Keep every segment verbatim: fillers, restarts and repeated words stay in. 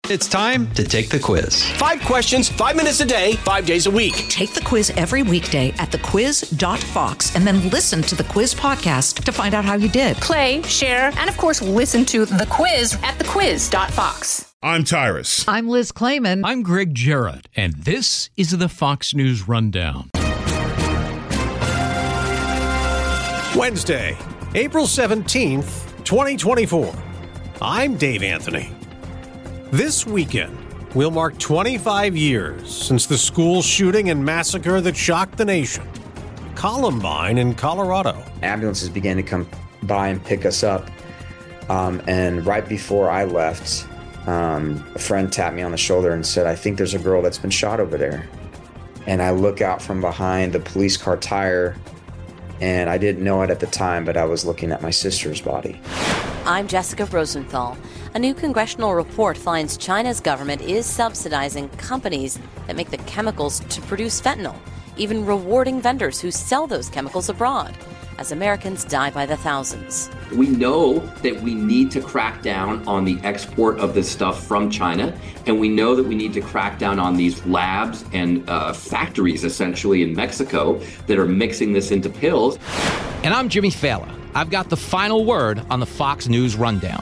It's time to take the quiz. Five questions, five minutes a day, five days a week. Take the quiz every weekday at the quiz dot fox and then listen to the quiz podcast to find out how you did. Play, share, and of course, listen to the quiz at the quiz dot fox. I'm Tyrus. I'm Liz Clayman. I'm Greg Jarrett, and this is the Fox News Rundown. Wednesday, April seventeenth, twenty twenty-four. I'm Dave Anthony. This weekend, we'll mark twenty-five years since the school shooting and massacre that shocked the nation. Columbine in Colorado. Ambulances began to come by and pick us up. Um, and right before I left, um, a friend tapped me on the shoulder and said, I think there's a girl that's been shot over there. And I look out from behind the police car tire, and I didn't know it at the time, but I was looking at my sister's body. I'm Jessica Rosenthal. A new congressional report finds China's government is subsidizing companies that make the chemicals to produce fentanyl, even rewarding vendors who sell those chemicals abroad, as Americans die by the thousands. We know that we need to crack down on the export of this stuff from China, and we know that we need to crack down on these labs and uh, factories, essentially, in Mexico that are mixing this into pills. And I'm Jimmy Fallon. I've got the final word on the Fox News Rundown.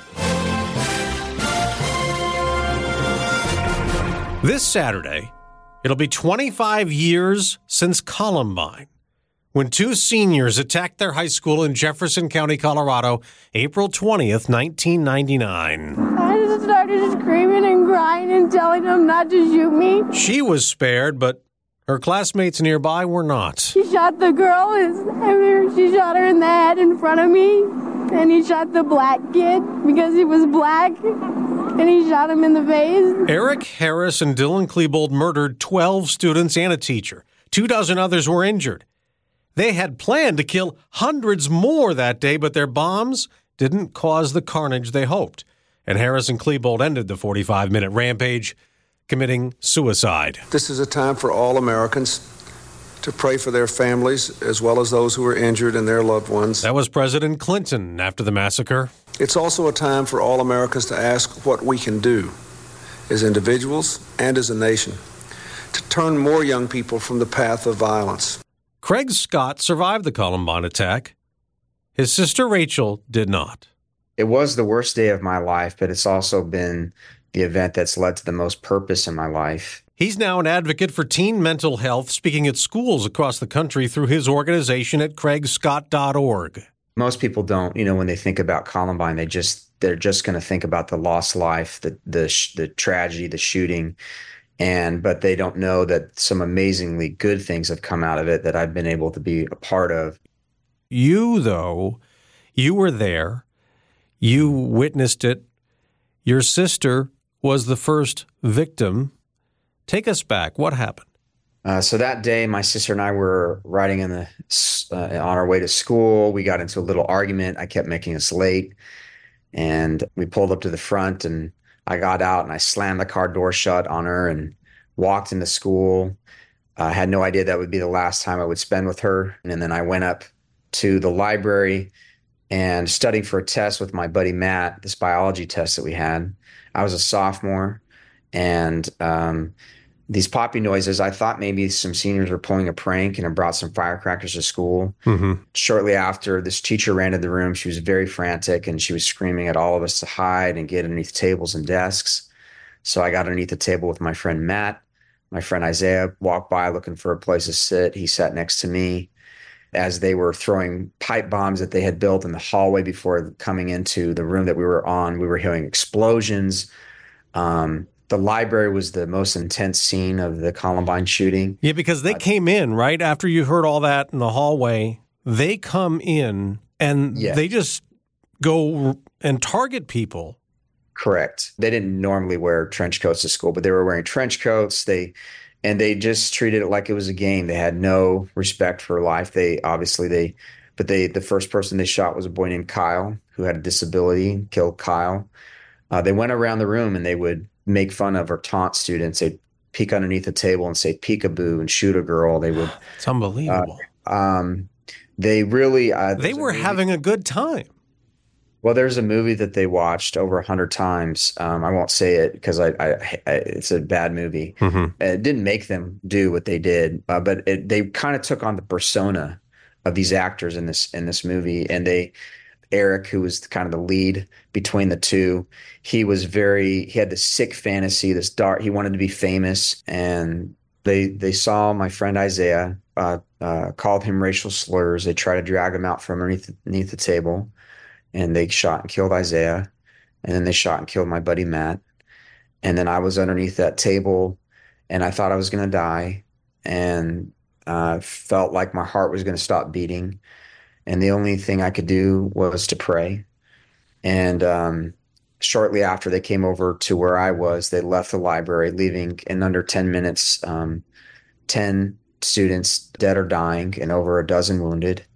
This Saturday, it'll be twenty-five years since Columbine, when two seniors attacked their high school in Jefferson County, Colorado, April twentieth, nineteen ninety-nine. I just started screaming and crying and telling them not to shoot me. She was spared, but her classmates nearby were not. She shot the girl, I mean, she shot her in the head in front of me, and he shot the black kid because he was black, and he shot him in the face. Eric Harris and Dylan Klebold murdered twelve students and a teacher. Two dozen others were injured. They had planned to kill hundreds more that day, but their bombs didn't cause the carnage they hoped. And Harris and Klebold ended the forty-five minute rampage, committing suicide. This is a time for all Americans to pray for their families as well as those who are injured and their loved ones. That was President Clinton after the massacre. It's also a time for all Americans to ask what we can do as individuals and as a nation to turn more young people from the path of violence. Craig Scott survived the Columbine attack. His sister Rachel did not. It was the worst day of my life, but it's also been the event that's led to the most purpose in my life. He's now an advocate for teen mental health, speaking at schools across the country through his organization at craig scott dot org. Most people don't, you know, when they think about Columbine, they just they're just going to think about the lost life, the the the tragedy, the shooting, and but they don't know that some amazingly good things have come out of it that I've been able to be a part of. You, though, you were there. You witnessed it. Your sister was the first victim. Take us back. What happened? Uh, so that day, my sister and I were riding in the uh, on our way to school. We got into a little argument. I kept making us late, and we pulled up to the front, and I got out and I slammed the car door shut on her and walked into school. I had no idea that would be the last time I would spend with her. And then I went up to the library and studying for a test with my buddy Matt, this biology test that we had. I was a sophomore, and um, these poppy noises, I thought maybe some seniors were pulling a prank and had brought some firecrackers to school. Mm-hmm. Shortly after, this teacher ran into the room. She was very frantic, and she was screaming at all of us to hide and get underneath tables and desks. So I got underneath the table with my friend Matt. My friend Isaiah walked by looking for a place to sit. He sat next to me. As they were throwing pipe bombs that they had built in the hallway before coming into the room that we were on, we were hearing explosions. Um, the library was the most intense scene of the Columbine shooting. Yeah, because they uh, came in right after you heard all that in the hallway. They come in and yeah. they just go and target people. Correct. They didn't normally wear trench coats to school, but they were wearing trench coats. They And they just treated it like it was a game. They had no respect for life. They obviously they, but they the first person they shot was a boy named Kyle who had a disability. Killed Kyle. Uh, they went around the room and they would make fun of or taunt students. They'd peek underneath the table and say peekaboo and shoot a girl. They would. It's unbelievable. Uh, um, they really. Uh, they were having a good time. Well, there's a movie that they watched over a hundred times. Um, I won't say it because I, I, I, it's a bad movie. Mm-hmm. It didn't make them do what they did, uh, but it, they kind of took on the persona of these actors in this in this movie. And they, Eric, who was kind of the lead between the two, he was very, he had this sick fantasy, this dark. He wanted to be famous, and they they saw my friend Isaiah, uh, uh, called him racial slurs. They tried to drag him out from underneath underneath the table. And they shot and killed Isaiah. And then they shot and killed my buddy Matt. And then I was underneath that table, and I thought I was going to die, and uh, felt like my heart was going to stop beating. And the only thing I could do was to pray. And um, shortly after they came over to where I was, they left the library, leaving in under ten minutes, um, ten students dead or dying and over a dozen wounded.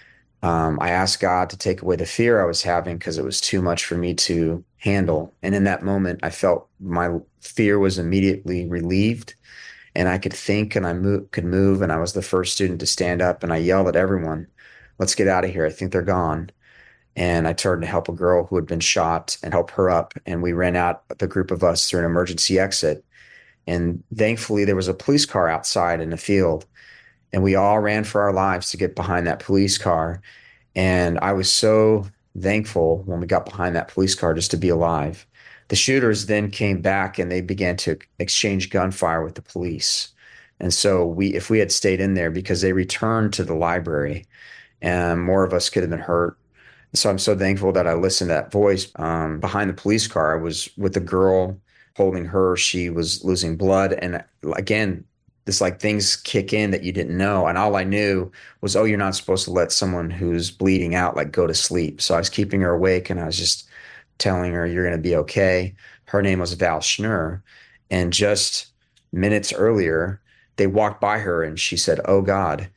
Um, I asked God to take away the fear I was having because it was too much for me to handle. And in that moment, I felt my fear was immediately relieved, and I could think, and I mo- could move. And I was the first student to stand up, and I yelled at everyone, "Let's get out of here. I think they're gone." And I turned to help a girl who had been shot and help her up. And we ran out, the group of us, through an emergency exit. And thankfully, there was a police car outside in the field. And we all ran for our lives to get behind that police car. And I was so thankful when we got behind that police car just to be alive. The shooters then came back, and they began to exchange gunfire with the police. And so we, if we had stayed in there, because they returned to the library, and more of us could have been hurt. So I'm so thankful that I listened to that voice. Um, behind the police car, I was with the girl holding her. She was losing blood. And again, this like things kick in that you didn't know. And all I knew was, oh, you're not supposed to let someone who's bleeding out like go to sleep. So I was keeping her awake, and I was just telling her, you're going to be okay. Her name was Val Schnur. And just minutes earlier, they walked by her, and she said, "Oh God."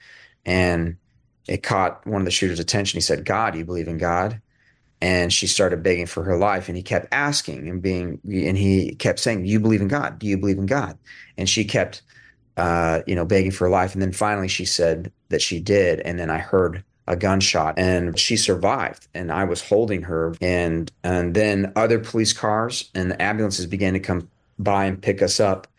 And it caught one of the shooters' attention. He said, "God, you believe in God?" And she started begging for her life, and he kept asking and being, and he kept saying, "You believe in God? Do you believe in God?" And she kept Uh, you know, begging for her life. And then finally she said that she did. And then I heard a gunshot, and she survived, and I was holding her. And, and then other police cars and the ambulances began to come by and pick us up.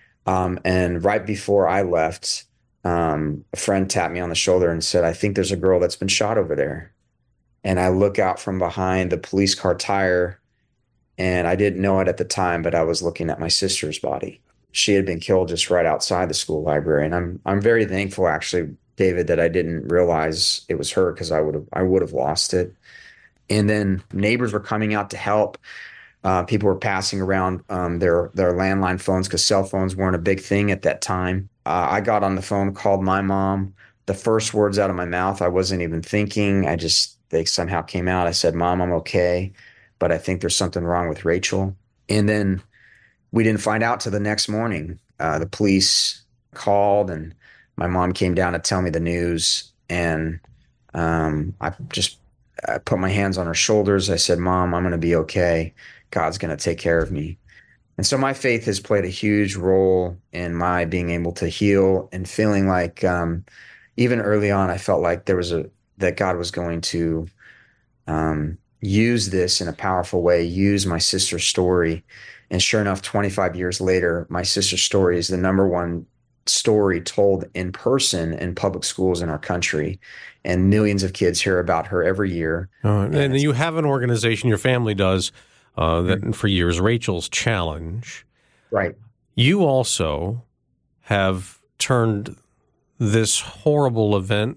Um, and right before I left, um, a friend tapped me on the shoulder and said, "I think there's a girl that's been shot over there." And I look out from behind the police car tire, and I didn't know it at the time, but I was looking at my sister's body. She had been killed just right outside the school library. And I'm I'm very thankful, actually, David, that I didn't realize it was her, because I would have I would have lost it. And then neighbors were coming out to help. Uh, people were passing around um, their their landline phones, because cell phones weren't a big thing at that time. Uh, I got on the phone, called my mom. The first words out of my mouth, I wasn't even thinking. I just, they somehow came out. I said, "Mom, I'm okay, but I think there's something wrong with Rachel." And then we didn't find out till the next morning. Uh, the police called, and my mom came down to tell me the news. And um, I just I put my hands on her shoulders. I said, "Mom, I'm going to be okay. God's going to take care of me." And so my faith has played a huge role in my being able to heal, and feeling like um, even early on, I felt like there was a that God was going to um, use this in a powerful way, use my sister's story. And sure enough, twenty-five years later, my sister's story is the number one story told in person in public schools in our country. And millions of kids hear about her every year. Uh, and, and you have an organization, your family does, uh, that mm-hmm. for years, Rachel's Challenge. Right. You also have turned this horrible event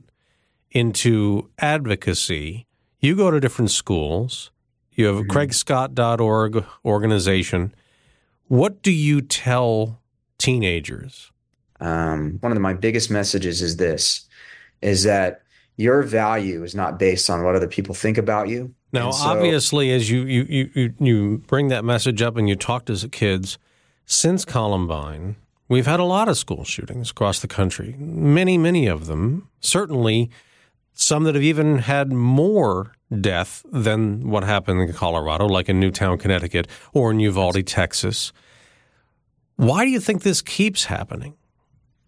into advocacy. You go to different schools. You have a mm-hmm. craig scott dot org organization. What do you tell teenagers? Um, one of the, my biggest messages is this, is that your value is not based on what other people think about you. Now, so, obviously, as you, you, you, you bring that message up and you talk to the kids, since Columbine, we've had a lot of school shootings across the country, many, many of them, certainly some that have even had more death than what happened in Colorado, like in Newtown, Connecticut, or in Uvalde, Texas. Why do you think this keeps happening?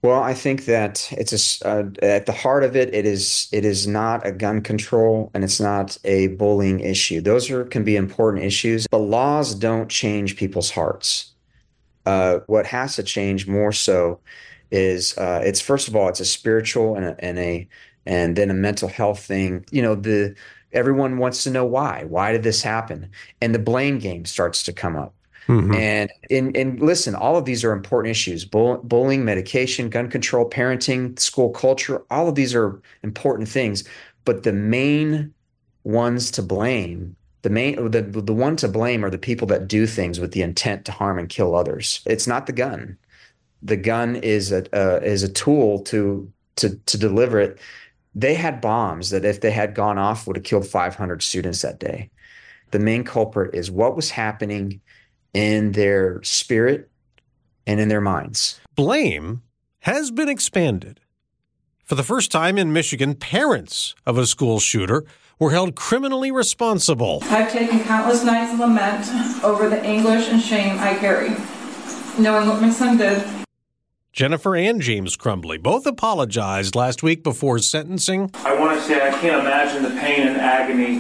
Well, I think that it's a, uh, at the heart of it, it is it is not a gun control and it's not a bullying issue. Those are can be important issues, but laws don't change people's hearts. Uh, what has to change more so is uh, it's first of all it's a spiritual and a, and a and then a mental health thing. You know, the everyone wants to know why. Why did this happen? And the blame game starts to come up. Mm-hmm. And, and and listen, all of these are important issues. Bull, bullying, medication, gun control, parenting, school culture, all of these are important things. But the main ones to blame, the main the, the one to blame are the people that do things with the intent to harm and kill others. It's not the gun. The gun is a uh, is a tool to to to deliver it. They had bombs that if they had gone off would have killed five hundred students that day. The main culprit is what was happening in their spirit and in their minds. Blame has been expanded. For the first time in Michigan, parents of a school shooter were held criminally responsible. I've taken countless nights of lament over the anguish and shame I carry, knowing what my son did. Jennifer and James Crumbly both apologized last week before sentencing. I want to say I can't imagine the pain and agony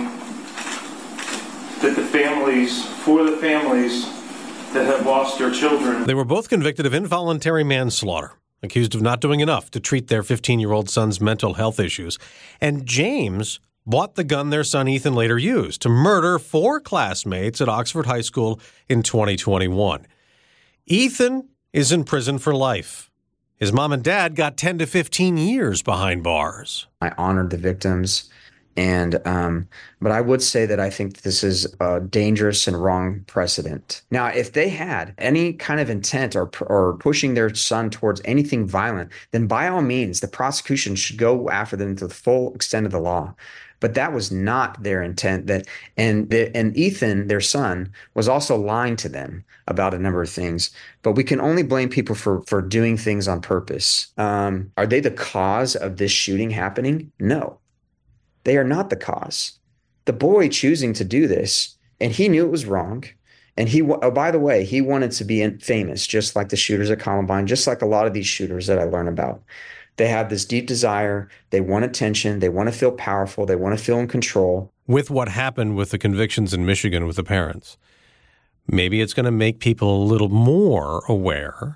that the families, for the families that have lost their children. They were both convicted of involuntary manslaughter, accused of not doing enough to treat their fifteen-year-old son's mental health issues. And James bought the gun their son Ethan later used to murder four classmates at Oxford High School in twenty twenty-one. Ethan is in prison for life. His mom and dad got ten to fifteen years behind bars. I honored the victims. And, um, but I would say that I think this is a dangerous and wrong precedent. Now, if they had any kind of intent or, or pushing their son towards anything violent, then by all means, the prosecution should go after them to the full extent of the law. But that was not their intent. That and the, and Ethan, their son, was also lying to them about a number of things. But we can only blame people for for doing things on purpose. Um, are they the cause of this shooting happening? No. They are not the cause. The boy choosing to do this, and he knew it was wrong. And he, oh, by the way, he wanted to be famous, just like the shooters at Columbine, just like a lot of these shooters that I learn about. They have this deep desire. They want attention. They want to feel powerful. They want to feel in control. With what happened with the convictions in Michigan with the parents, maybe it's going to make people a little more aware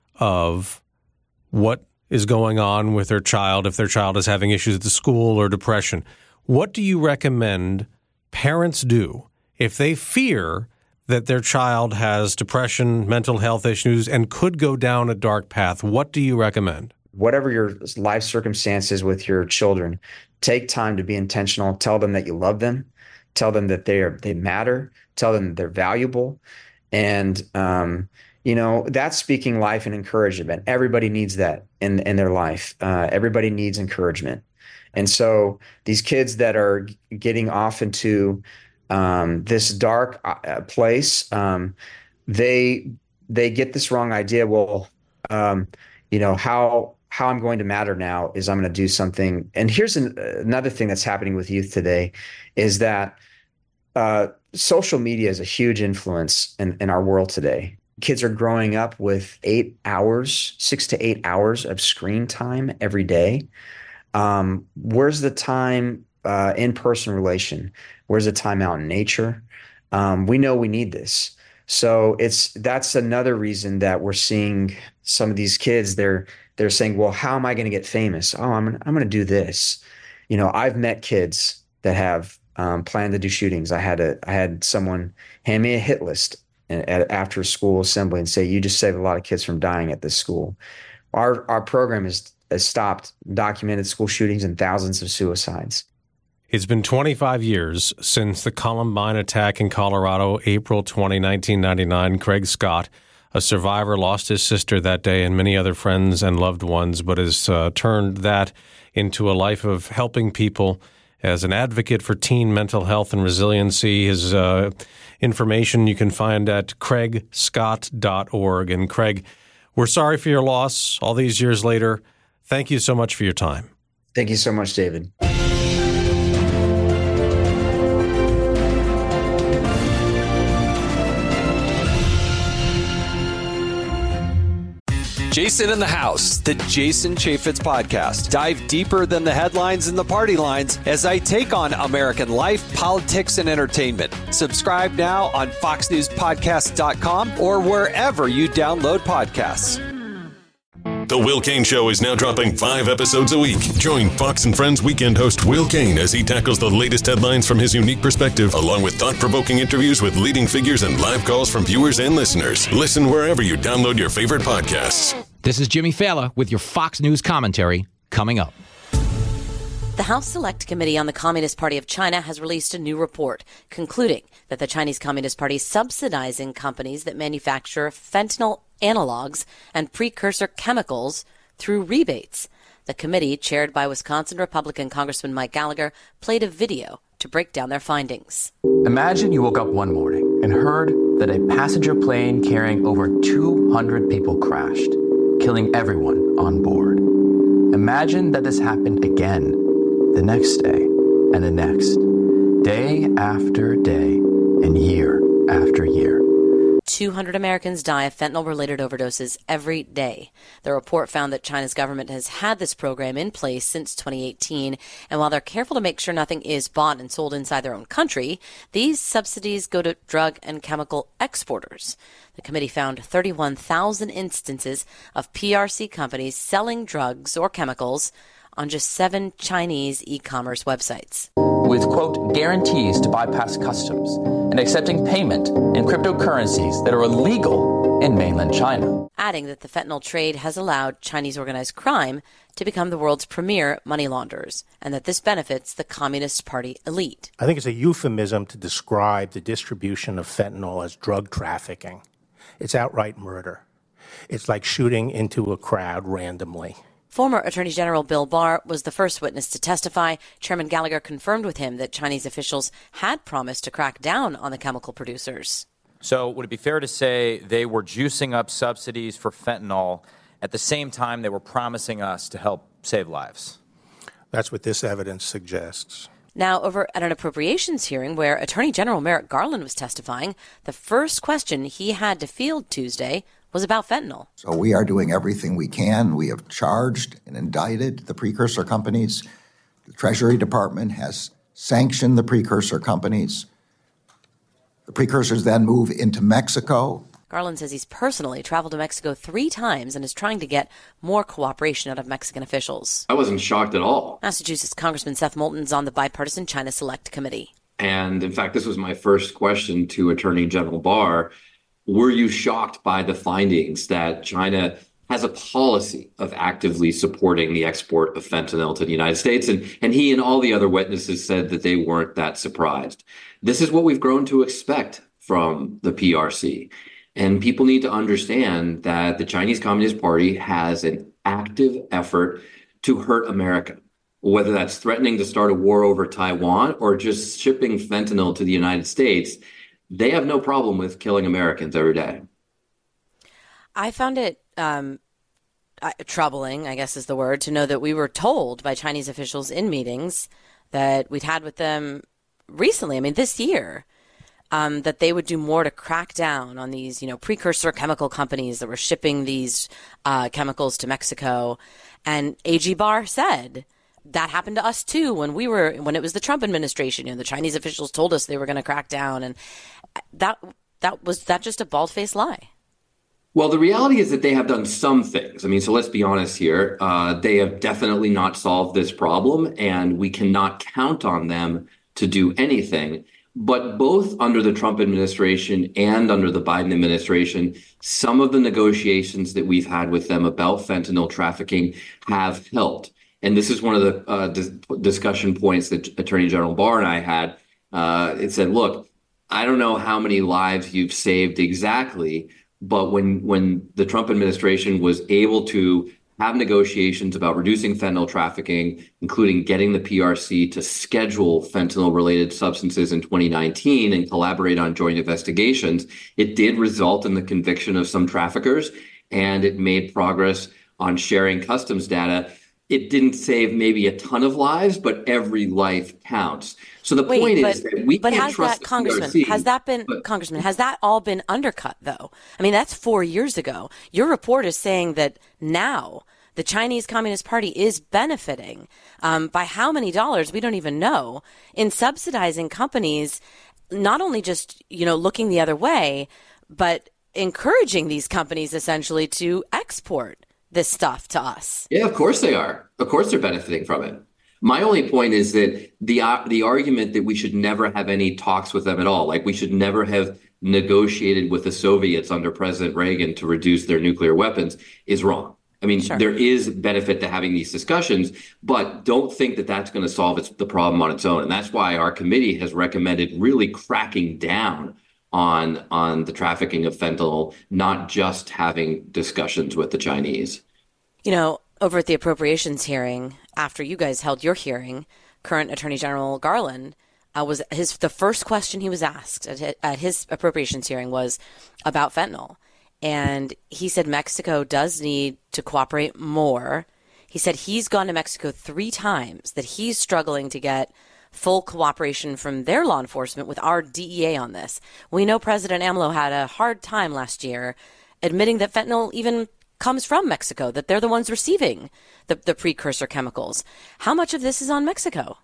of what is going on with their child if their child is having issues at the school or depression. What do you recommend parents do if they fear that their child has depression, mental health issues, and could go down a dark path? What do you recommend? Whatever your life circumstances with your children, take time to be intentional. Tell them that you love them. Tell them that they are they matter. Tell them that they're valuable. And, um, you know, that's speaking life and encouragement. Everybody needs that in, in their life. Uh, everybody needs encouragement. And so these kids that are getting off into um, this dark uh, place, um, they they get this wrong idea. Well, um, you know, how how I'm going to matter now is I'm going to do something. And here's an, another thing that's happening with youth today is that uh, social media is a huge influence in, in our world today. Kids are growing up with eight hours, six to eight hours of screen time every day. Um, where's the time, uh, in-person relation? Where's the time out in nature? Um, we know we need this. So it's, that's another reason that we're seeing some of these kids, they're, they're saying, well, how am I going to get famous? Oh, I'm gonna, I'm going to do this. You know, I've met kids that have, um, planned to do shootings. I had a, I had someone hand me a hit list at, after a school assembly and say, you just saved a lot of kids from dying at this school. Our our program has, has stopped documented school shootings and thousands of suicides. It's been twenty-five years since the Columbine attack in Colorado, April twentieth, nineteen ninety-nine. Craig Scott, a survivor, lost his sister that day and many other friends and loved ones, but has uh, turned that into a life of helping people as an advocate for teen mental health and resiliency. His uh, information you can find at craig scott dot org. And Craig, we're sorry for your loss all these years later. Thank you so much for your time. Thank you so much, David. Jason in the House, the Jason Chaffetz Podcast. Dive deeper than the headlines and the party lines as I take on American life, politics, and entertainment. Subscribe now on fox news podcast dot com or wherever you download podcasts. The Will Cain Show is now dropping five episodes a week. Join Fox and Friends weekend host Will Cain as he tackles the latest headlines from his unique perspective, along with thought-provoking interviews with leading figures and live calls from viewers and listeners. Listen wherever you download your favorite podcasts. This is Jimmy Fallon with your Fox News commentary coming up. The House Select Committee on the Communist Party of China has released a new report concluding that the Chinese Communist Party is subsidizing companies that manufacture fentanyl analogs and precursor chemicals through rebates. The committee, chaired by Wisconsin Republican Congressman Mike Gallagher, played a video to break down their findings. Imagine you woke up one morning and heard that a passenger plane carrying over two hundred people crashed, killing everyone on board. Imagine that this happened again the next day and the next, day after day and year after year. two hundred Americans die of fentanyl-related overdoses every day. The report found that China's government has had this program in place since twenty eighteen, and while they're careful to make sure nothing is bought and sold inside their own country, these subsidies go to drug and chemical exporters. The committee found thirty-one thousand instances of P R C companies selling drugs or chemicals on just seven Chinese e-commerce websites. With, quote, guarantees to bypass customs and accepting payment in cryptocurrencies that are illegal in mainland China. Adding that the fentanyl trade has allowed Chinese organized crime to become the world's premier money launderers, and that this benefits the Communist Party elite. I think it's a euphemism to describe the distribution of fentanyl as drug trafficking. It's outright murder. It's like shooting into a crowd randomly. Former Attorney General Bill Barr was the first witness to testify. Chairman Gallagher confirmed with him that Chinese officials had promised to crack down on the chemical producers. So would it be fair to say they were juicing up subsidies for fentanyl at the same time they were promising us to help save lives? That's what this evidence suggests. Now, over at an appropriations hearing where Attorney General Merrick Garland was testifying, the first question he had to field Tuesday was about fentanyl. So we are doing everything we can. We have charged and indicted the precursor companies. The Treasury Department has sanctioned the precursor companies. The precursors then move into Mexico. Garland says he's personally traveled to Mexico three times and is trying to get more cooperation out of Mexican officials. I wasn't shocked at all. Massachusetts Congressman Seth Moulton's on the bipartisan China Select Committee. And in fact, this was my first question to Attorney General Barr. Were you shocked by the findings that China has a policy of actively supporting the export of fentanyl to the United States? And, and he and all the other witnesses said that they weren't that surprised. This is what we've grown to expect from the P R C. And people need to understand that the Chinese Communist Party has an active effort to hurt America, whether that's threatening to start a war over Taiwan or just shipping fentanyl to the United States. They have no problem with killing Americans every day. I found it um, uh, troubling, I guess is the word, to know that we were told by Chinese officials in meetings that we'd had with them recently, I mean, this year, um, that they would do more to crack down on these, you know, precursor chemical companies that were shipping these uh, chemicals to Mexico. And A G Barr said that happened to us too when we were when it was the Trump administration. You know, the Chinese officials told us they were going to crack down, and that that was that just a bald-faced lie. Well, the reality is that they have done some things. I mean, so let's be honest here. Uh, they have definitely not solved this problem, and we cannot count on them to do anything. But both under the Trump administration and under the Biden administration, some of the negotiations that we've had with them about fentanyl trafficking have helped. And this is one of the uh, dis- discussion points that Attorney General Barr and I had. Uh, it said, look, I don't know how many lives you've saved exactly, but when when the Trump administration was able to have negotiations about reducing fentanyl trafficking, including getting the P R C to schedule fentanyl-related substances in twenty nineteen and collaborate on joint investigations, it did result in the conviction of some traffickers, and it made progress on sharing customs data. it didn't save maybe a ton of lives, but every life counts. So the Wait, point but, is that we but can't has trust that, the Congressman, P R C, has that been, but, Congressman, has that all been undercut, though? I mean, that's four years ago. Your report is saying that now the Chinese Communist Party is benefiting um, by how many dollars, we don't even know, in subsidizing companies, not only just, you know, looking the other way, but encouraging these companies essentially to export this stuff to us. Yeah, of course they are. Of course they're benefiting from it. My only point is that the uh, the argument that we should never have any talks with them at all, like we should never have negotiated with the Soviets under President Reagan to reduce their nuclear weapons, is wrong. I mean, sure. There is benefit to having these discussions, but don't think that that's going to solve its, the problem on its own. And that's why our committee has recommended really cracking down on on the trafficking of fentanyl, not just having discussions with the Chinese. You know, over at the appropriations hearing, after you guys held your hearing, current Attorney General Garland uh, was his the first question he was asked at, at his appropriations hearing was about fentanyl. And he said Mexico does need to cooperate more. He said he's gone to Mexico three times, that he's struggling to get full cooperation from their law enforcement with our D E A on this. We know President AMLO had a hard time last year admitting that fentanyl even comes from Mexico, that they're the ones receiving the, the precursor chemicals. How much of this is on Mexico?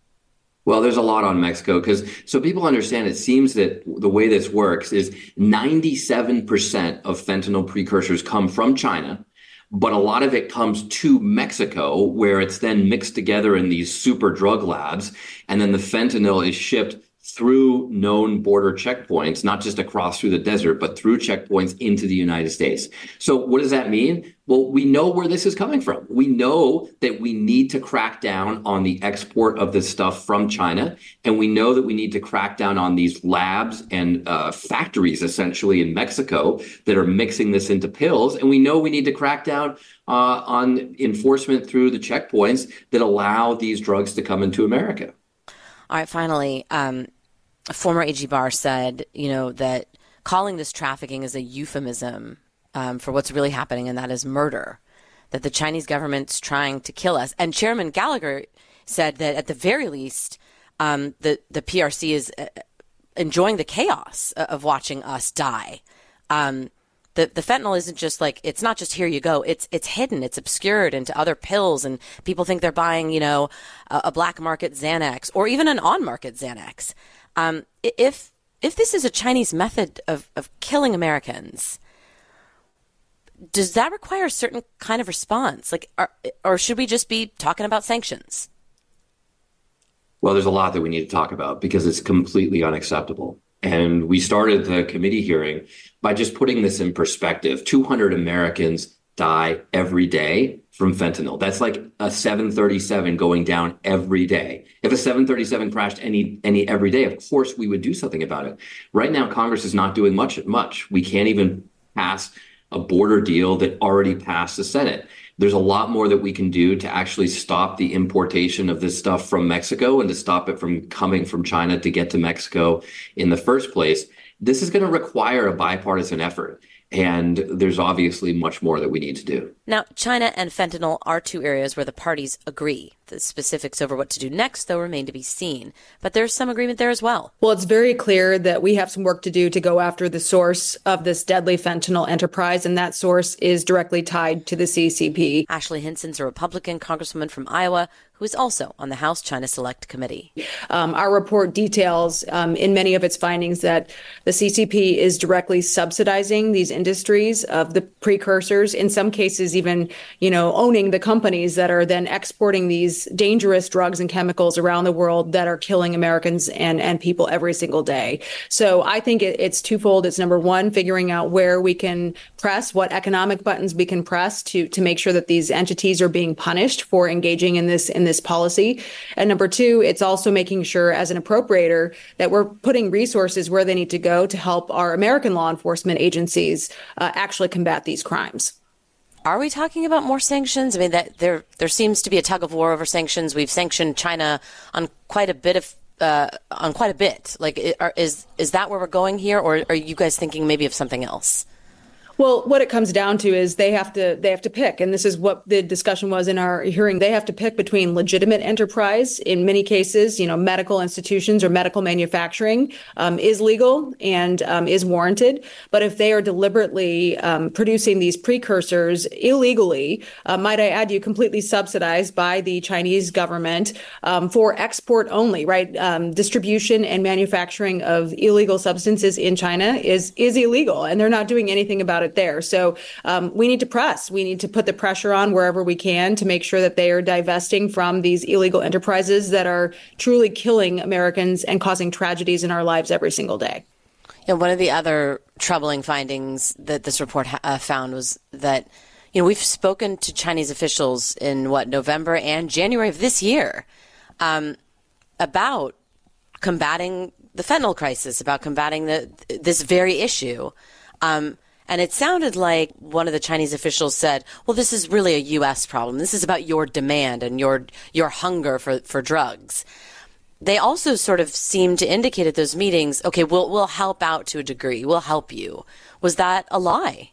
Well, there's a lot on Mexico because so people understand it seems that the way this works is ninety-seven percent of fentanyl precursors come from China, but a lot of it comes to Mexico where it's then mixed together in these super drug labs. And then the fentanyl is shipped through known border checkpoints, not just across through the desert, but through checkpoints into the United States. So what does that mean? Well, we know where this is coming from. We know that we need to crack down on the export of this stuff from China. And we know that we need to crack down on these labs and uh, factories, essentially, in Mexico that are mixing this into pills. And we know we need to crack down uh, on enforcement through the checkpoints that allow these drugs to come into America. All right, finally, um, former A G Barr said, you know, that calling this trafficking is a euphemism um, for what's really happening, and that is murder, that the Chinese government's trying to kill us. And Chairman Gallagher said that at the very least, um, the, the P R C is uh, enjoying the chaos of watching us die. Um, the, the fentanyl isn't just like, it's not just here you go. It's it's hidden. It's obscured into other pills, and people think they're buying, you know, a, a black market Xanax or even an on-market Xanax. Um, if if this is a Chinese method of, of killing Americans, does that require a certain kind of response? Like, are, or should we just be talking about sanctions? Well, there's a lot that we need to talk about because it's completely unacceptable. And we started the committee hearing by just putting this in perspective. two hundred Americans die every day from fentanyl. That's like a seven thirty-seven going down every day. If a seven thirty-seven crashed any any every day, of course we would do something about it. Right now, Congress is not doing much. Much. We can't even pass a border deal that already passed the Senate. There's a lot more that we can do to actually stop the importation of this stuff from Mexico and to stop it from coming from China to get to Mexico in the first place. This is going to require a bipartisan effort. And there's obviously much more that we need to do. Now, China and fentanyl are two areas where the parties agree. The specifics over what to do next, though, remain to be seen. But there's some agreement there as well. Well, it's very clear that we have some work to do to go after the source of this deadly fentanyl enterprise, and that source is directly tied to the C C P. Ashley Hinson's a Republican congresswoman from Iowa who is also on the House China Select Committee. Um, our report details um, in many of its findings that the C C P is directly subsidizing these industries of the precursors, in some cases even, you know, owning the companies that are then exporting these dangerous drugs and chemicals around the world that are killing Americans and, and people every single day. So I think it, it's twofold. It's number one, figuring out where we can press, what economic buttons we can press to to make sure that these entities are being punished for engaging in this in this policy. And number two, it's also making sure as an appropriator that we're putting resources where they need to go to help our American law enforcement agencies uh, actually combat these crimes. Are we talking about more sanctions? I mean, that there there seems to be a tug of war over sanctions. We've sanctioned China on quite a bit of uh, on quite a bit. Like, are, is is that where we're going here, or are you guys thinking maybe of something else? Well, what it comes down to is they have to they have to pick, and this is what the discussion was in our hearing. They have to pick between legitimate enterprise. In many cases, you know, medical institutions or medical manufacturing um, is legal and um, is warranted. But if they are deliberately um, producing these precursors illegally, uh, might I add, you completely subsidized by the Chinese government um, for export only, right? Um, distribution and manufacturing of illegal substances in China is is illegal, and they're not doing anything about it there. So um, we need to press. We need to put the pressure on wherever we can to make sure that they are divesting from these illegal enterprises that are truly killing Americans and causing tragedies in our lives every single day. Yeah, one of the other troubling findings that this report ha- uh, found was that, you know, we've spoken to Chinese officials in what, November and January of this year um, about combating the fentanyl crisis, about combating the this very issue. Um, And it sounded like one of the Chinese officials said, well, this is really a U S problem. This is about your demand and your your hunger for, for drugs. They also sort of seemed to indicate at those meetings, okay, we'll we'll help out to a degree. We'll help you. Was that a lie?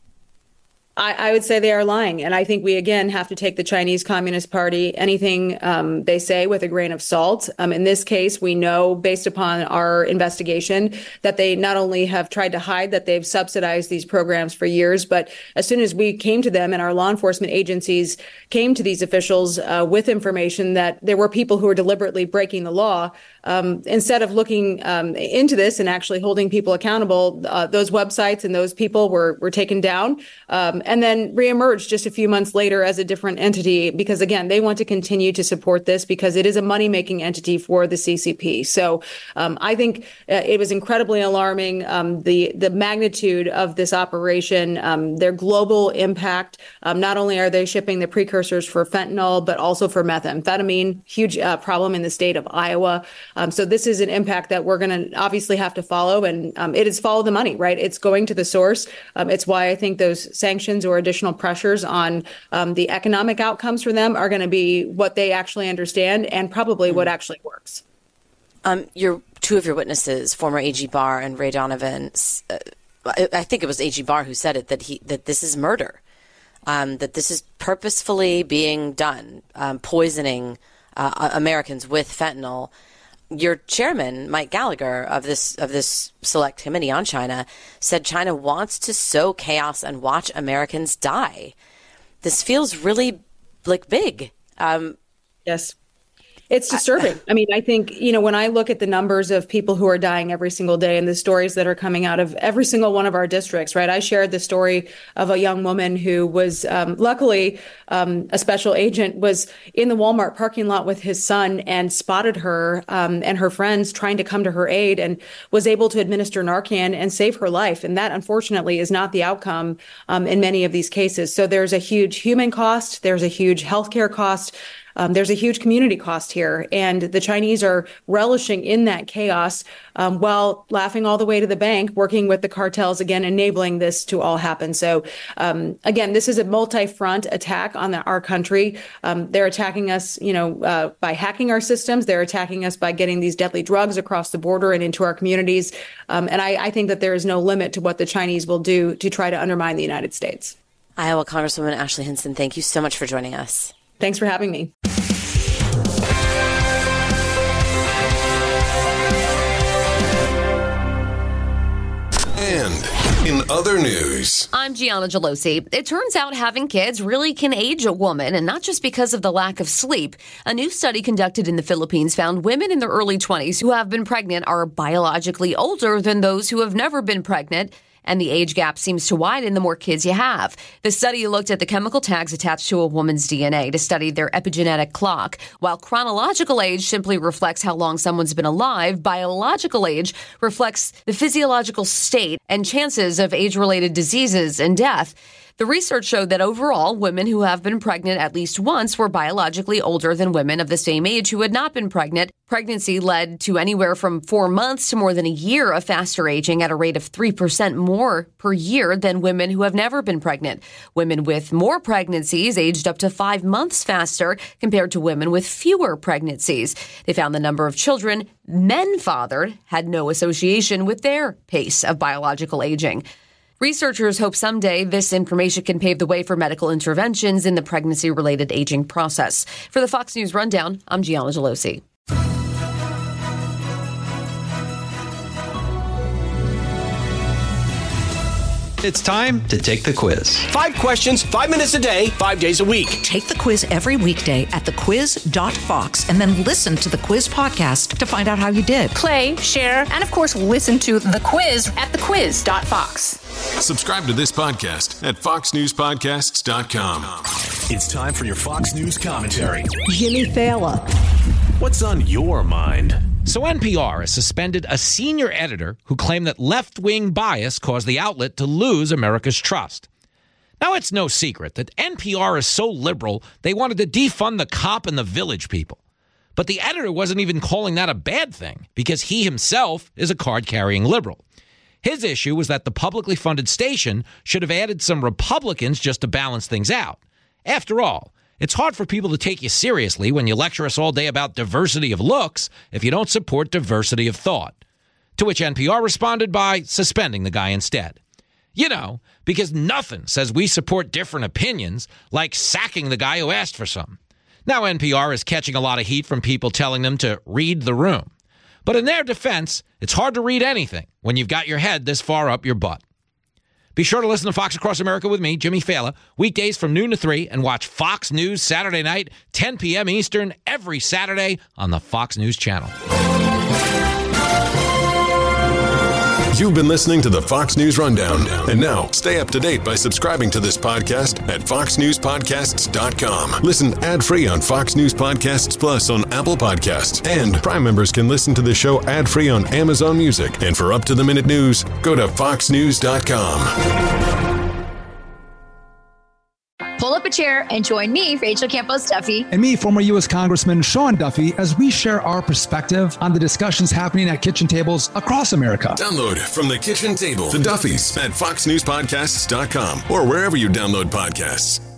I, I would say they are lying. And I think we, again, have to take the Chinese Communist Party, anything um, they say, with a grain of salt. Um, in this case, we know, based upon our investigation, that they not only have tried to hide that they've subsidized these programs for years, but as soon as we came to them and our law enforcement agencies came to these officials uh, with information that there were people who were deliberately breaking the law, um, instead of looking um, into this and actually holding people accountable, uh, those websites and those people were, were taken down. Um, and then reemerged just a few months later as a different entity, because, again, they want to continue to support this because it is a money-making entity for the C C P. So um, I think uh, it was incredibly alarming, um, the the magnitude of this operation, um, their global impact. Um, not only are they shipping the precursors for fentanyl, but also for methamphetamine, huge uh, problem in the state of Iowa. Um, so this is an impact that we're going to obviously have to follow, and um, it is follow the money, right? It's going to the source. Um, it's why I think those sanctions or additional pressures on um, the economic outcomes for them are going to be what they actually understand and probably mm-hmm. what actually works. Um, your two of your witnesses, former A G Barr and Ray Donovan, uh, I, I think it was A G Barr who said it, that he that this is murder, um, that this is purposefully being done, um, poisoning uh, Americans with fentanyl. Your chairman, Mike Gallagher, of this of this select committee on China, said China wants to sow chaos and watch Americans die. This feels really like big. Um, yes. It's disturbing. I mean, I think, you know, when I look at the numbers of people who are dying every single day and the stories that are coming out of every single one of our districts, right? I shared the story of a young woman who was um, luckily um, a special agent was in the Walmart parking lot with his son and spotted her um, and her friends trying to come to her aid and was able to administer Narcan and save her life. And that, unfortunately, is not the outcome um, in many of these cases. So there's a huge human cost. There's a huge healthcare cost. Um, there's a huge community cost here, and the Chinese are relishing in that chaos um, while laughing all the way to the bank, working with the cartels, again, enabling this to all happen. So, um, again, this is a multi-front attack on the, our country. Um, they're attacking us, you know, uh, by hacking our systems. They're attacking us by getting these deadly drugs across the border and into our communities. Um, and I, I think that there is no limit to what the Chinese will do to try to undermine the United States. Iowa Congresswoman Ashley Hinson, thank you so much for joining us. Thanks for having me. And in other news, I'm Gianna Gelosi. It turns out having kids really can age a woman, and not just because of the lack of sleep. A new study conducted in the Philippines found women in their early twenties who have been pregnant are biologically older than those who have never been pregnant. And the age gap seems to widen the more kids you have. The study looked at the chemical tags attached to a woman's D N A to study their epigenetic clock. While chronological age simply reflects how long someone's been alive, biological age reflects the physiological state and chances of age-related diseases and death. The research showed that overall, women who have been pregnant at least once were biologically older than women of the same age who had not been pregnant. Pregnancy led to anywhere from four months to more than a year of faster aging at a rate of three percent more per year than women who have never been pregnant. Women with more pregnancies aged up to five months faster compared to women with fewer pregnancies. They found the number of children men fathered had no association with their pace of biological aging. Researchers hope someday this information can pave the way for medical interventions in the pregnancy-related aging process. For the Fox News Rundown, I'm Gianna Gelosi. It's time to take the quiz. Five questions, five minutes a day, five days a week. Take the quiz every weekday at the quiz dot fox and then listen to the quiz podcast to find out how you did. Play, share, and of course, listen to The Quiz at the quiz dot fox. Subscribe to this podcast at fox news podcasts dot com. It's time for your Fox News commentary. Jimmy Fallon. What's on your mind? So N P R has suspended a senior editor who claimed that left-wing bias caused the outlet to lose America's trust. Now, it's no secret that N P R is so liberal they wanted to defund the cop and the Village People. But the editor wasn't even calling that a bad thing because he himself is a card-carrying liberal. His issue was that the publicly funded station should have added some Republicans just to balance things out. After all, it's hard for people to take you seriously when you lecture us all day about diversity of looks if you don't support diversity of thought. To which N P R responded by suspending the guy instead. You know, because nothing says we support different opinions like sacking the guy who asked for some. Now N P R is catching a lot of heat from people telling them to read the room. But in their defense, it's hard to read anything when you've got your head this far up your butt. Be sure to listen to Fox Across America with me, Jimmy Fallon, weekdays from noon to three, and watch Fox News Saturday night, ten p.m. Eastern, every Saturday on the Fox News Channel. You've been listening to the Fox News Rundown. And now, stay up to date by subscribing to this podcast at fox news podcasts dot com. Listen ad-free on Fox News Podcasts Plus on Apple Podcasts. And Prime members can listen to the show ad-free on Amazon Music. And for up-to-the-minute news, go to fox news dot com. Pull up a chair and join me, Rachel Campos Duffy. And me, former U S Congressman Sean Duffy, as we share our perspective on the discussions happening at kitchen tables across America. Download From the Kitchen Table, The Duffys, at fox news podcasts dot com or wherever you download podcasts.